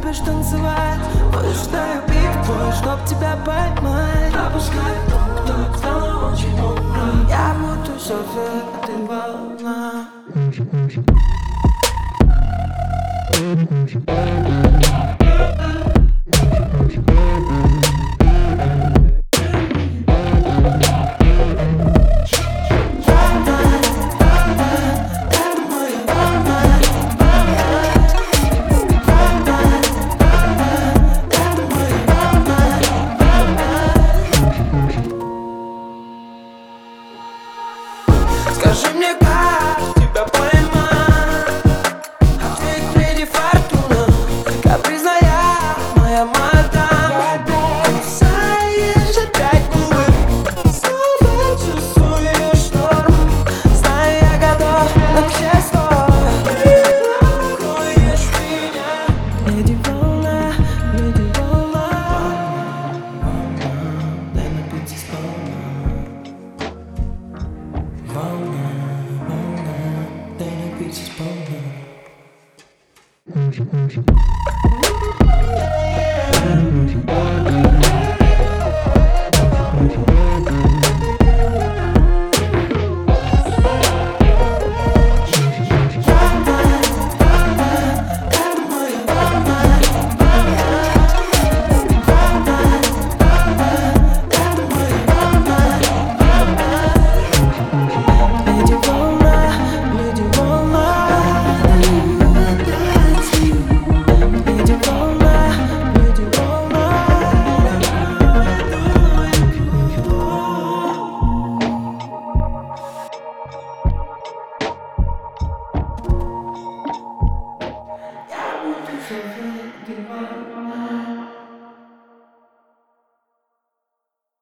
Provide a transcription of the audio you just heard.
любишь танцевать. Вынуждаю бит твой, чтоб тебя поймать. Опускай ток, стало очень умно. Я буду серфер, а ты волна. Скажи мне, как тебя поймать? Ответь, леди Фортуна, капризная моя мадам. Кусаешь опять губы, снова чувствуешь шторм. Знаю, я готов на все сто. Беспокоишь меня, леди волна, леди волна. Дай напиться сполна. Волна, волна, дай напиться сполна. Give